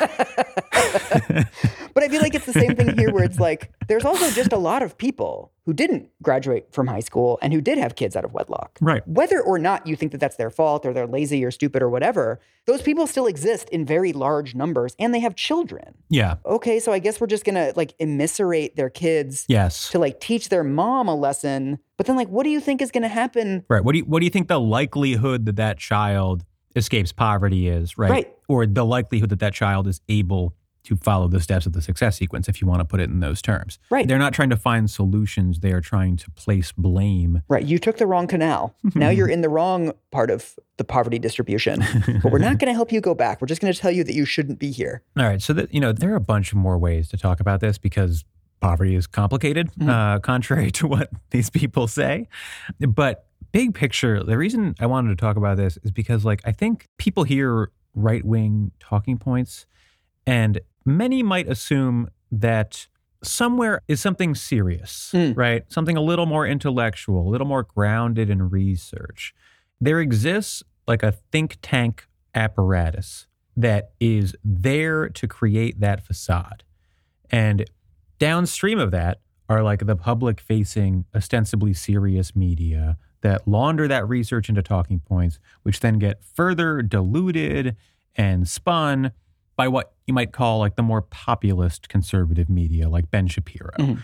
Speaker 2: But I feel like it's the same thing here where it's like, there's also just a lot of people who didn't graduate from high school and who did have kids out of wedlock.
Speaker 1: Right.
Speaker 2: Whether or not you think that that's their fault or they're lazy or stupid or whatever, those people still exist in very large numbers and they have children.
Speaker 1: Yeah.
Speaker 2: Okay, so I guess we're just going to like immiserate their kids.
Speaker 1: Yes.
Speaker 2: To like teach their mom a lesson. But then like, what do you think is going to happen?
Speaker 1: Right. What do you, what do you think the likelihood that that child escapes poverty is, right?
Speaker 2: Right.
Speaker 1: Or the likelihood that that child is able to follow the steps of the success sequence, if you want to put it in those terms.
Speaker 2: Right.
Speaker 1: They're not trying to find solutions. They are trying to place blame.
Speaker 2: Right. You took the wrong canal. Now you're in the wrong part of the poverty distribution. But we're not going to help you go back. We're just going to tell you that you shouldn't be here.
Speaker 1: All right. So that, you know, there are a bunch of more ways to talk about this because poverty is complicated, mm-hmm. uh, contrary to what these people say. But big picture, the reason I wanted to talk about this is because, like, I think people hear right-wing talking points and many might assume that somewhere is something serious, mm. right? Something a little more intellectual, a little more grounded in research. There exists like a think tank apparatus that is there to create that facade. And downstream of that are like the public-facing, ostensibly serious media that launder that research into talking points, which then get further diluted and spun by what you might call like the more populist conservative media, like Ben Shapiro. Mm-hmm.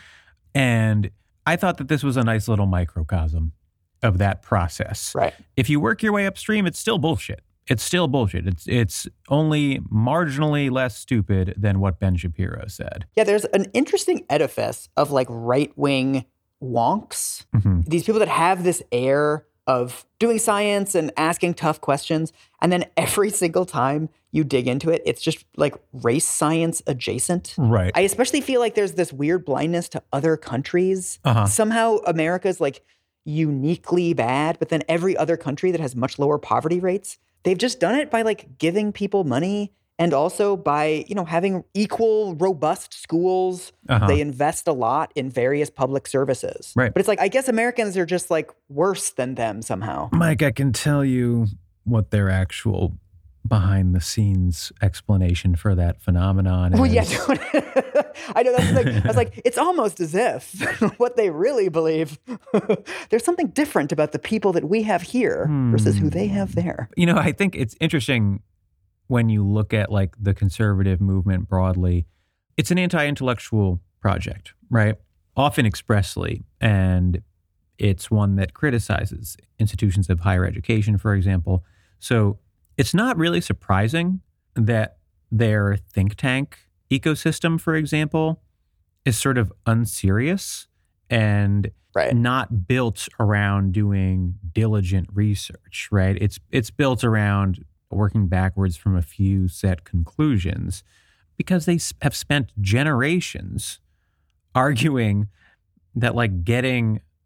Speaker 1: And I thought that this was a nice little microcosm of that process.
Speaker 2: Right.
Speaker 1: If you work your way upstream, it's still bullshit. It's still bullshit. It's it's only marginally less stupid than what Ben Shapiro said.
Speaker 2: Yeah, there's an interesting edifice of like right-wing wonks. Mm-hmm. These people that have this air of doing science and asking tough questions. And then every single time you dig into it, it's just like race science adjacent.
Speaker 1: Right.
Speaker 2: I especially feel like there's this weird blindness to other countries. Uh-huh. Somehow America's like uniquely bad, but then every other country that has much lower poverty rates, they've just done it by like giving people money and also by, you know, having equal, robust schools. Uh-huh. They invest a lot in various public services.
Speaker 1: Right.
Speaker 2: But it's like, I guess Americans are just like worse than them somehow.
Speaker 1: Mike, I can tell you what their actual behind the scenes explanation for that phenomenon is.
Speaker 2: Well, yeah, I know that's like, I was like, it's almost as if what they really believe, there's something different about the people that we have here hmm. versus who they have there.
Speaker 1: You know, I think it's interesting when you look at like the conservative movement broadly, it's an anti-intellectual project, right? Often expressly. And it's one that criticizes institutions of higher education, for example. So it's not really surprising that their think tank ecosystem, for example, is sort of unserious and
Speaker 2: right.
Speaker 1: not built around doing diligent research, right? It's it's built around working backwards from a few set conclusions because they have spent generations arguing that like getting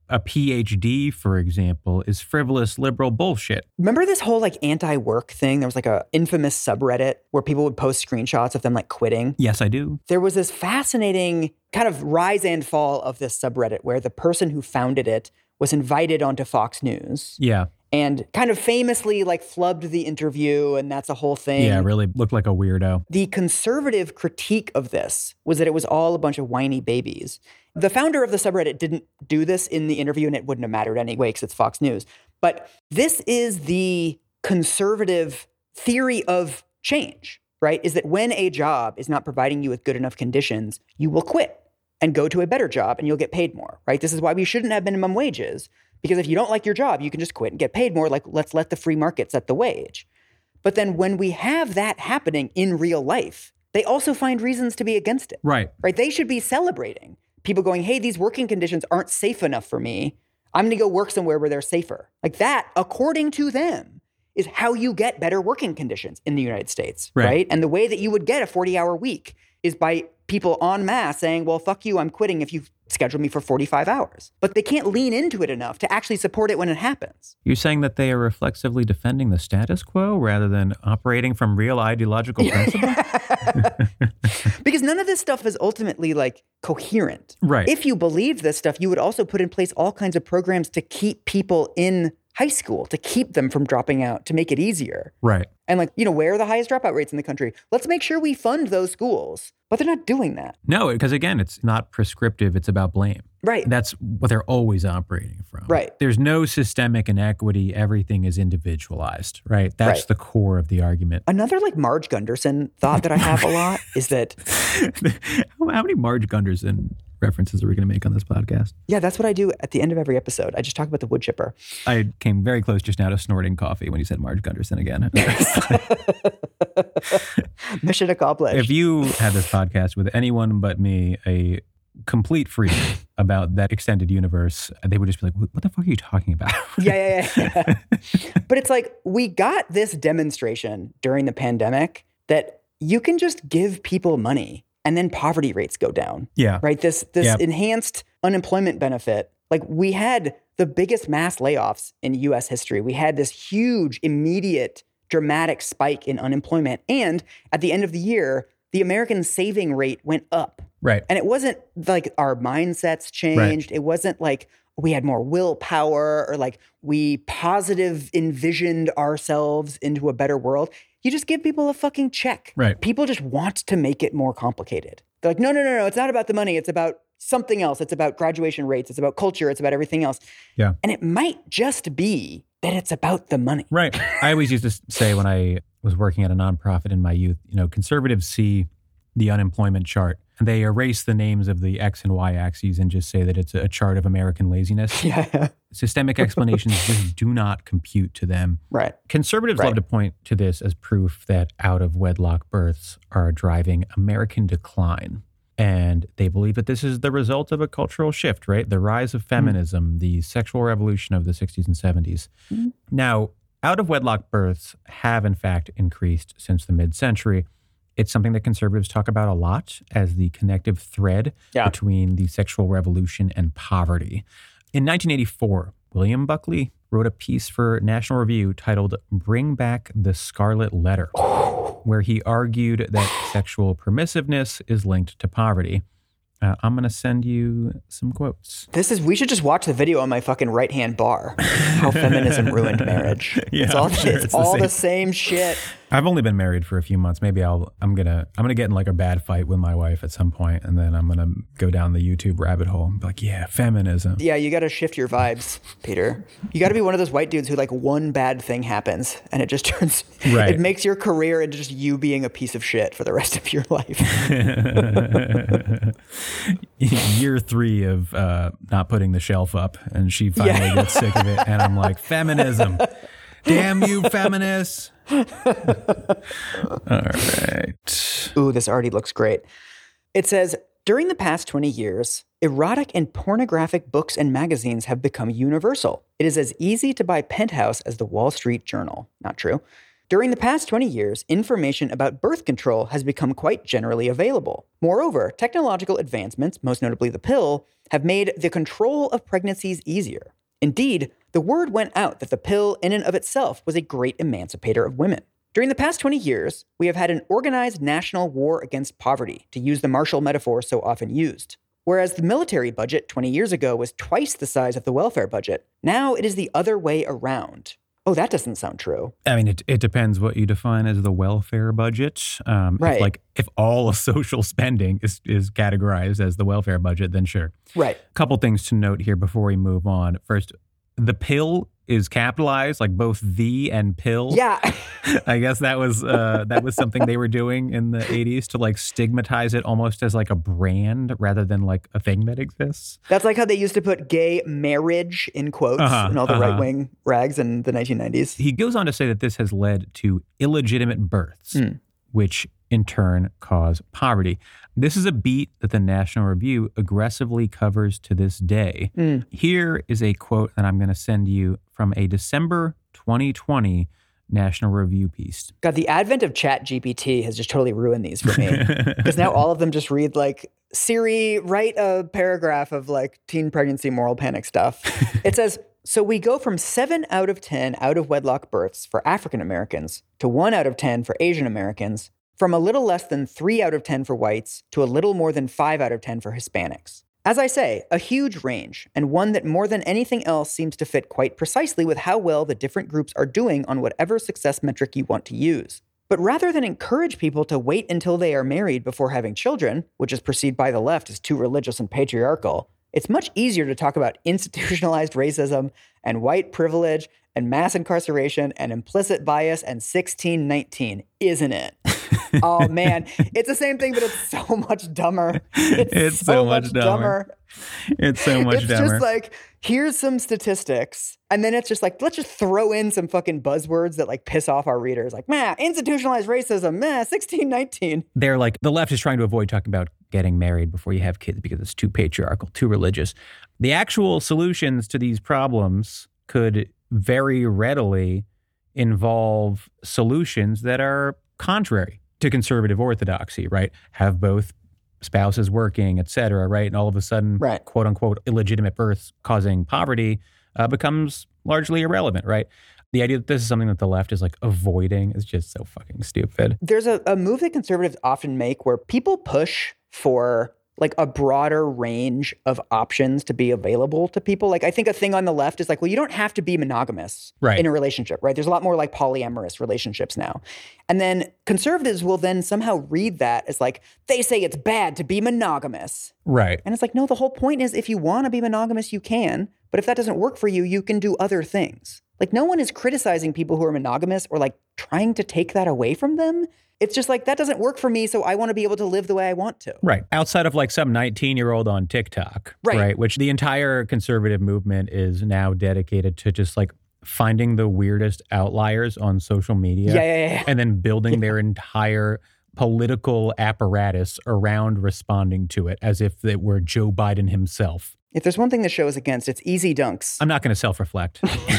Speaker 1: a P H D, for example, is frivolous liberal bullshit.
Speaker 2: Remember this whole like anti-work thing? There was like a infamous subreddit where people would post screenshots of them like quitting.
Speaker 1: Yes, I do.
Speaker 2: There was this fascinating kind of rise and fall of this subreddit where the person who founded it was invited onto Fox News.
Speaker 1: Yeah.
Speaker 2: And kind of famously like flubbed the interview, and that's a whole thing.
Speaker 1: Yeah, really looked like a weirdo.
Speaker 2: The conservative critique of this was that it was all a bunch of whiny babies. The founder of the subreddit didn't do this in the interview, and it wouldn't have mattered anyway because it's Fox News. But this is the conservative theory of change, right? Is that when a job is not providing you with good enough conditions, you will quit and go to a better job and you'll get paid more, right? This is why we shouldn't have minimum wages. Because if you don't like your job, you can just quit and get paid more. Like, let's let the free market set the wage. But then when we have that happening in real life, they also find reasons to be against it.
Speaker 1: Right.
Speaker 2: Right? They should be celebrating. People going, hey, these working conditions aren't safe enough for me. I'm going to go work somewhere where they're safer. Like that, according to them, is how you get better working conditions in the United States.
Speaker 1: Right.
Speaker 2: Right? And the way that you would get a forty-hour week is by people en masse saying, well, fuck you, I'm quitting if you schedule me for forty-five hours. But they can't lean into it enough to actually support it when it happens.
Speaker 1: You're saying that they are reflexively defending the status quo rather than operating from real ideological principle?
Speaker 2: Because none of this stuff is ultimately like coherent.
Speaker 1: Right.
Speaker 2: If you believed this stuff, you would also put in place all kinds of programs to keep people in high school, to keep them from dropping out, to make it easier.
Speaker 1: Right.
Speaker 2: And like, you know, where are the highest dropout rates in the country? Let's make sure we fund those schools. But they're not doing that.
Speaker 1: No, because again, it's not prescriptive. It's about blame.
Speaker 2: Right.
Speaker 1: That's what they're always operating from.
Speaker 2: Right.
Speaker 1: There's no systemic inequity. Everything is individualized, right? That's
Speaker 2: Right.
Speaker 1: the core of the argument.
Speaker 2: Another like Marge Gunderson thought that I have a lot is that,
Speaker 1: How how many Marge Gunderson references are we going to make on this podcast?
Speaker 2: yeah, that's what I do at the end of every episode. I just talk about the wood chipper.
Speaker 1: I came very close just now to snorting coffee when you said Marge Gunderson again.
Speaker 2: Mission accomplished.
Speaker 1: If you had this podcast with anyone but me, a complete freak about that extended universe, they would just be like, what the fuck are you talking about?
Speaker 2: yeah, yeah, yeah. But it's like, we got this demonstration during the pandemic that you can just give people money and then poverty rates go down.
Speaker 1: Yeah.
Speaker 2: Right? This this
Speaker 1: Yep.
Speaker 2: enhanced unemployment benefit. Like, we had the biggest mass layoffs in U S history. We had this huge, immediate, dramatic spike in unemployment. And at the end of the year, the American saving rate went up.
Speaker 1: Right.
Speaker 2: And it wasn't like our mindsets changed. It wasn't like we had more willpower or like we positive envisioned ourselves into a better world. You just give people a fucking check.
Speaker 1: Right.
Speaker 2: People just want to make it more complicated. They're like, no, no, no, no. It's not about the money. It's about something else. It's about graduation rates. It's about culture. It's about everything else.
Speaker 1: Yeah.
Speaker 2: And it might just be that it's about the money.
Speaker 1: Right. I always used to say when I was working at a nonprofit in my youth, you know, conservatives see the unemployment chart and they erase the names of the X and Y axes and just say that it's a chart of American laziness.
Speaker 2: Yeah.
Speaker 1: Systemic explanations just do not compute to them.
Speaker 2: Right.
Speaker 1: Conservatives
Speaker 2: Right.
Speaker 1: love to point to this as proof that out-of-wedlock births are driving American decline. And they believe that this is the result of a cultural shift, right? The rise of feminism, mm. the sexual revolution of the sixties and seventies. Mm. Now, out-of-wedlock births have, in fact, increased since the mid-century. It's something that conservatives talk about a lot as the connective thread
Speaker 2: yeah.
Speaker 1: between the sexual revolution and poverty. In nineteen eighty-four, William Buckley wrote a piece for National Review titled Bring Back the Scarlet Letter, where he argued that sexual permissiveness is linked to poverty. Uh, I'm going to send you some quotes.
Speaker 2: This is, we should just watch the video on my fucking right-hand bar. How feminism ruined marriage.
Speaker 1: Yeah,
Speaker 2: it's all,
Speaker 1: I'm sure
Speaker 2: it's
Speaker 1: it's
Speaker 2: all
Speaker 1: the
Speaker 2: the
Speaker 1: same.
Speaker 2: same shit.
Speaker 1: I've only been married for a few months. Maybe I'll, I'm going to, I'm going to get in like a bad fight with my wife at some point, and then I'm going to go down the YouTube rabbit hole and be like, yeah, feminism.
Speaker 2: Yeah, you got to shift your vibes, Peter. You got to be one of those white dudes who like one bad thing happens and it just turns,
Speaker 1: right.
Speaker 2: It makes your career into just you being a piece of shit for the rest of your life.
Speaker 1: Year three of uh, not putting the shelf up, and she finally yeah. gets sick of it, and I'm like, feminism. Damn you, feminists. All right.
Speaker 2: Ooh, this already looks great. It says, during the past twenty years, erotic and pornographic books and magazines have become universal. It is as easy to buy Penthouse as the Wall Street Journal. Not true. During the past twenty years, information about birth control has become quite generally available. Moreover, technological advancements, most notably the pill, have made the control of pregnancies easier. Indeed, the word went out that the pill in and of itself was a great emancipator of women. During the past twenty years, we have had an organized national war against poverty, to use the martial metaphor so often used. Whereas the military budget twenty years ago was twice the size of the welfare budget, now it is the other way around. Oh, that doesn't sound true.
Speaker 1: I mean, it, it depends what you define as the welfare budget. Um,
Speaker 2: Right.
Speaker 1: If, like, if all of social spending is, is categorized as the welfare budget, then sure.
Speaker 2: Right.
Speaker 1: Couple things to note here before we move on. First, the pill is capitalized, like both the and pill.
Speaker 2: Yeah.
Speaker 1: I guess that was uh, that was something they were doing in the eighties to like stigmatize it almost as like a brand rather than like a thing that exists.
Speaker 2: That's like how they used to put gay marriage in quotes
Speaker 1: Uh-huh,
Speaker 2: in all the
Speaker 1: uh-huh.
Speaker 2: right-wing rags in the nineteen nineties.
Speaker 1: He goes on to say that this has led to illegitimate births,
Speaker 2: Mm.
Speaker 1: which in turn cause poverty. This is a beat that the National Review aggressively covers to this day.
Speaker 2: Mm.
Speaker 1: Here is a quote that I'm going to send you from a December twenty twenty National Review piece.
Speaker 2: God, the advent of Chat G P T has just totally ruined these for me. Because now all of them just read like, Siri, write a paragraph of like teen pregnancy moral panic stuff. It says, so we go from seven out of ten out of wedlock births for African Americans to one out of ten for Asian Americans, from a little less than three out of ten for whites to a little more than five out of ten for Hispanics. As I say, a huge range, and one that more than anything else seems to fit quite precisely with how well the different groups are doing on whatever success metric you want to use. But rather than encourage people to wait until they are married before having children, which is perceived by the left as too religious and patriarchal, it's much easier to talk about institutionalized racism and white privilege and mass incarceration and implicit bias and sixteen nineteen, isn't it? Oh man, it's the same thing, but it's so much dumber. It's,
Speaker 1: It's
Speaker 2: so,
Speaker 1: so
Speaker 2: much
Speaker 1: much
Speaker 2: dumber.
Speaker 1: It's so much
Speaker 2: It's
Speaker 1: dumber.
Speaker 2: just like, here's some statistics, and then it's just like, let's just throw in some fucking buzzwords that like piss off our readers. Like, man, institutionalized racism, man, sixteen nineteen.
Speaker 1: They're like, the left is trying to avoid talking about getting married before you have kids because it's too patriarchal, too religious. The actual solutions to these problems could very readily involve solutions that are contrary to conservative orthodoxy, right? Have both spouses working, et cetera, right? And all of a sudden,
Speaker 2: Right.
Speaker 1: quote unquote, illegitimate births causing poverty uh, becomes largely irrelevant, right? The idea that this is something that the left is like avoiding is just so fucking stupid.
Speaker 2: There's a, a move that conservatives often make where people push for like a broader range of options to be available to people. Like I think a thing on the left is like, well, you don't have to be monogamous
Speaker 1: Right.
Speaker 2: in a relationship, right? There's a lot more like polyamorous relationships now. And then conservatives will then somehow read that as like, they say it's bad to be monogamous.
Speaker 1: Right.
Speaker 2: And it's like, no, the whole point is if you want to be monogamous, you can. But if that doesn't work for you, you can do other things. Like no one is criticizing people who are monogamous or like trying to take that away from them. It's just like, that doesn't work for me, so I want to be able to live the way I want to.
Speaker 1: Right. Outside of like some nineteen-year-old on TikTok,
Speaker 2: Right.
Speaker 1: right? Which the entire conservative movement is now dedicated to just like finding the weirdest outliers on social media.
Speaker 2: Yeah, yeah, yeah, yeah.
Speaker 1: And then building their entire political apparatus around responding to it as if it were Joe Biden himself.
Speaker 2: If there's one thing the show is against, it's easy dunks.
Speaker 1: I'm not going to self-reflect.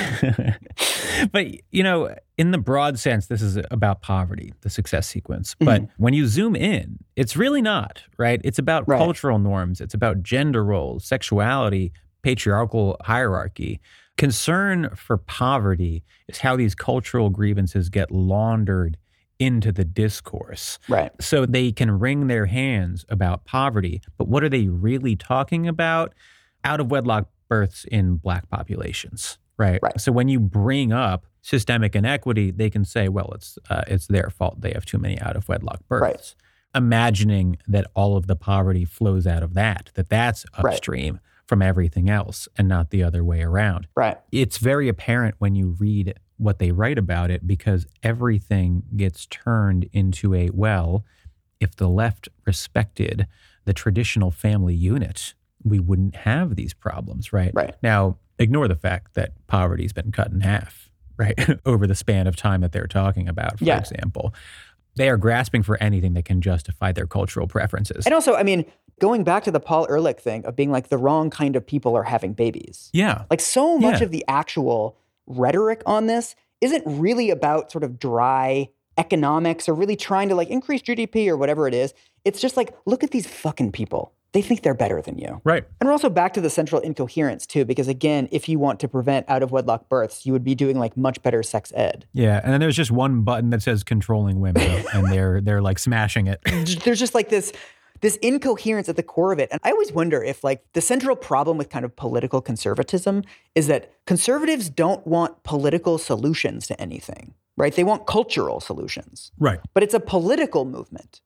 Speaker 1: But, you know, in the broad sense, this is about poverty, the success sequence. But
Speaker 2: Mm-hmm.
Speaker 1: when you zoom in, it's really not, right? It's about
Speaker 2: Right.
Speaker 1: cultural norms. It's about gender roles, sexuality, patriarchal hierarchy. Concern for poverty is how these cultural grievances get laundered into the discourse.
Speaker 2: Right.
Speaker 1: So they can wring their hands about poverty. But what are they really talking about? Out of wedlock births in Black populations, right?
Speaker 2: Right.
Speaker 1: So when you bring up systemic inequity, they can say, well, it's uh, it's their fault. They have too many out of wedlock births.
Speaker 2: Right.
Speaker 1: Imagining that all of the poverty flows out of that, that that's
Speaker 2: Right.
Speaker 1: upstream from everything else and not the other way around.
Speaker 2: Right.
Speaker 1: It's very apparent when you read what they write about it because everything gets turned into a, well, if the left respected the traditional family unit, we wouldn't have these problems, right?
Speaker 2: Right.
Speaker 1: Now, ignore the fact that poverty's been cut in half, right? Over the span of time that they're talking about, for
Speaker 2: Yeah.
Speaker 1: example. They are grasping for anything that can justify their cultural preferences.
Speaker 2: And also, I mean, going back to the Paul Ehrlich thing of being like the wrong kind of people are having babies.
Speaker 1: Yeah.
Speaker 2: Like so much
Speaker 1: Yeah.
Speaker 2: of the actual rhetoric on this isn't really about sort of dry economics or really trying to like increase G D P or whatever it is. It's just like, look at these fucking people. They think they're better than you.
Speaker 1: Right.
Speaker 2: And we're also back to the central incoherence too, because again, if you want to prevent out of wedlock births, you would be doing like much better sex ed.
Speaker 1: Yeah. And then there's just one button that says controlling women and they're, they're like smashing it.
Speaker 2: There's just like this, this incoherence at the core of it. And I always wonder if like the central problem with kind of political conservatism is that conservatives don't want political solutions to anything, right? They want cultural solutions.
Speaker 1: Right.
Speaker 2: But it's a political movement.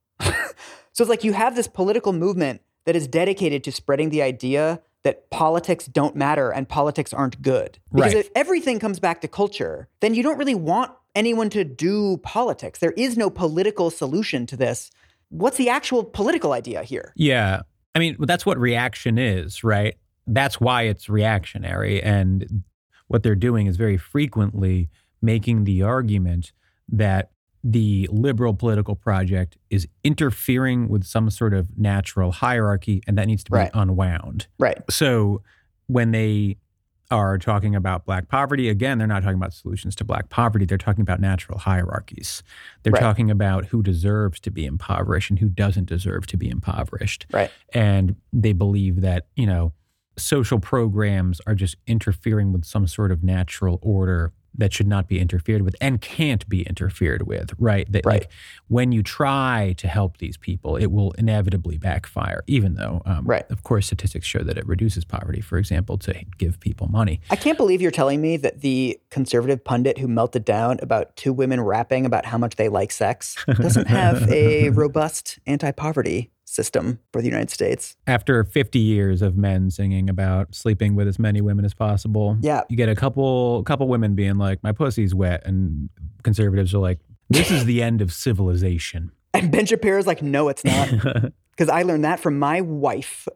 Speaker 2: So it's like you have this political movement that is dedicated to spreading the idea that politics don't matter and politics aren't good. Because
Speaker 1: Right.
Speaker 2: if everything comes back to culture, then you don't really want anyone to do politics. There is no political solution to this. What's the actual political idea here?
Speaker 1: Yeah. I mean, that's what reaction is, right? That's why it's reactionary. And what they're doing is very frequently making the argument that the liberal political project is interfering with some sort of natural hierarchy, and that needs to be
Speaker 2: Right.
Speaker 1: unwound.
Speaker 2: Right.
Speaker 1: So when they are talking about Black poverty, again, they're not talking about solutions to Black poverty. They're talking about natural hierarchies. They're
Speaker 2: Right.
Speaker 1: talking about who deserves to be impoverished and who doesn't deserve to be impoverished.
Speaker 2: Right.
Speaker 1: And they believe that, you know, social programs are just interfering with some sort of natural order that should not be interfered with and can't be interfered with, right? That
Speaker 2: Right.
Speaker 1: like when you try to help these people, it will inevitably backfire, even though, um,
Speaker 2: Right.
Speaker 1: of course, statistics show that it reduces poverty, for example, to give people money.
Speaker 2: I can't believe you're telling me that the conservative pundit who melted down about two women rapping about how much they like sex doesn't have a robust anti-poverty system for the United States.
Speaker 1: After fifty years of men singing about sleeping with as many women as possible,
Speaker 2: Yeah.
Speaker 1: you get a couple couple women being like, my pussy's wet, and conservatives are like, this is the end of civilization.
Speaker 2: And Ben Shapiro's like, no, it's not. Because I learned that from my wife.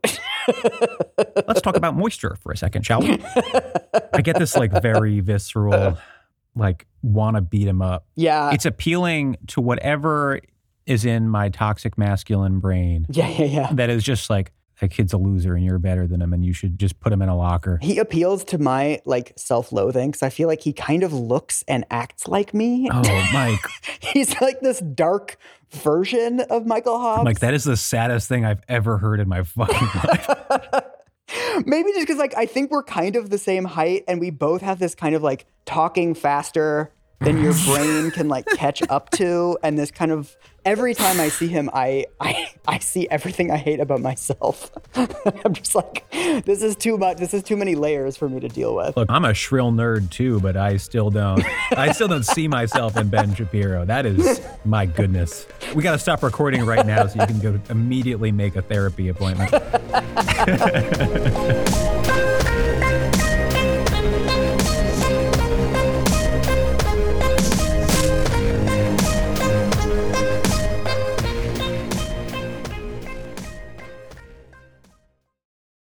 Speaker 1: Let's talk about moisture for a second, shall we? I get this like very visceral, like want to beat him up.
Speaker 2: Yeah.
Speaker 1: It's appealing to whatever is in my toxic masculine brain
Speaker 2: Yeah, yeah, yeah.
Speaker 1: that is just like, that kid's a loser and you're better than him and you should just put him in a locker.
Speaker 2: He appeals to my like self-loathing because I feel like he kind of looks and acts like me.
Speaker 1: Oh, Mike.
Speaker 2: He's like this dark version of Michael Hobbs.
Speaker 1: Mike, that is the saddest thing I've ever heard in my fucking life.
Speaker 2: Maybe just because like I think we're kind of the same height and we both have this kind of like talking faster than your brain can like catch up to, and this kind of every time I see him, I I, I see everything I hate about myself. I'm just like, this is too much. This is too many layers for me to deal with.
Speaker 1: Look, I'm a shrill nerd too, but I still don't. I still don't see myself in Ben Shapiro. That is, my goodness. We got to stop recording right now so you can go immediately make a therapy appointment.